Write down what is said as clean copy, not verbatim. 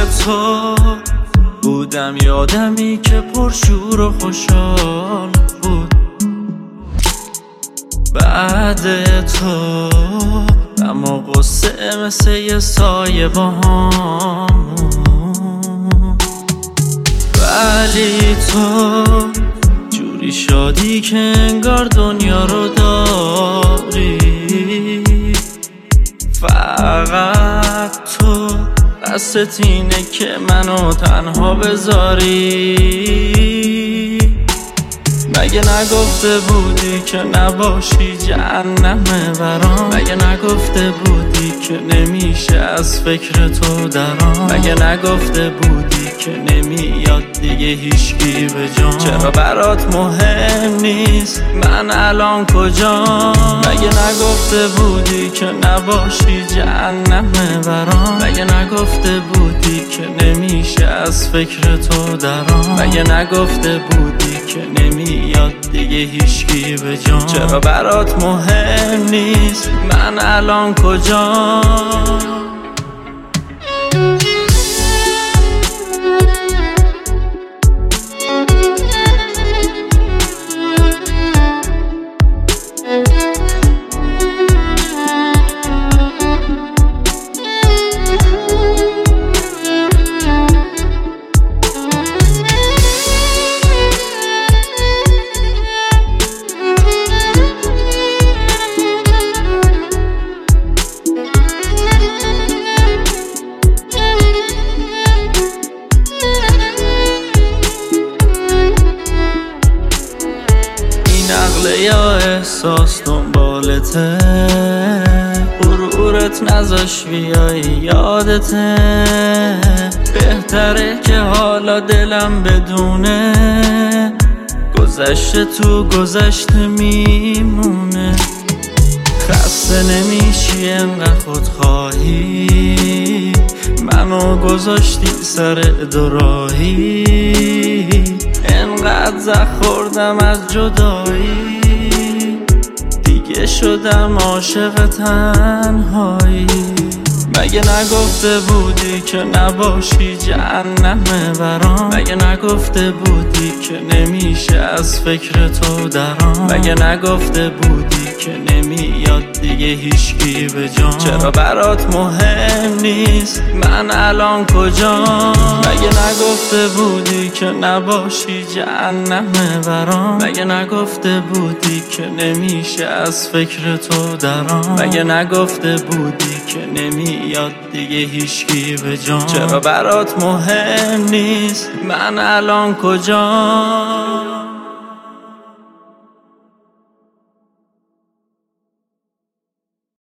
تو بودم یادمی که پرشور و خوشحال بود. بعد تو اما قصه مثل یه سایه با همون، ولی تو جوری شادی که انگار دنیا رو داری. فقط تو دستت اینه که منو تنها بذاری. مگه نگفته بودی که نباشی جهنمه برام؟ مگه نگفته بودی که نمیشه از فکر تو درام؟ مگه نگفته بودی که نمیاد دیگه هیچکی به جام؟ چرا برات مهم نیست من الان کجام؟ مگه نگفته بودی که نباشی جهنمه برام؟ مگه نگفته بودی که نمیشه از فکر تو درام؟ مگه نگفته بودی که نمیاد دیگه هیچکی به جام؟ چرا برات مهم نیست من الان کجام؟ یا احساس دنبالته، غرورت نذاش بیای یادته. بهتره که حالا دلم بدونه گذشته تو گذشته میمونه. خسته نمیشی انقدر خودخواهی، منو گذاشتی سر دوراهی. انقدر زخ خوردم از جدایی، دیگه شدم عاشق تنهایی. مگه نگفته بودی که نباشی جهنمه برام؟ مگه نگفته بودی که نمیشه از فکر تو درام؟ مگه نگفته بودی که نمیاد دیگه هیچکی به جام؟ چرا برات مهم نیست من الان کجام؟ مگه نگفته بودی که نباشی جهنمه برام؟ مگه نگفته بودی که نمیشه از فکر تو درام؟ مگه نگفته بودی که نمیاد دیگه هیچکی به جام؟ چرا برات مهم نیست من الان کجام؟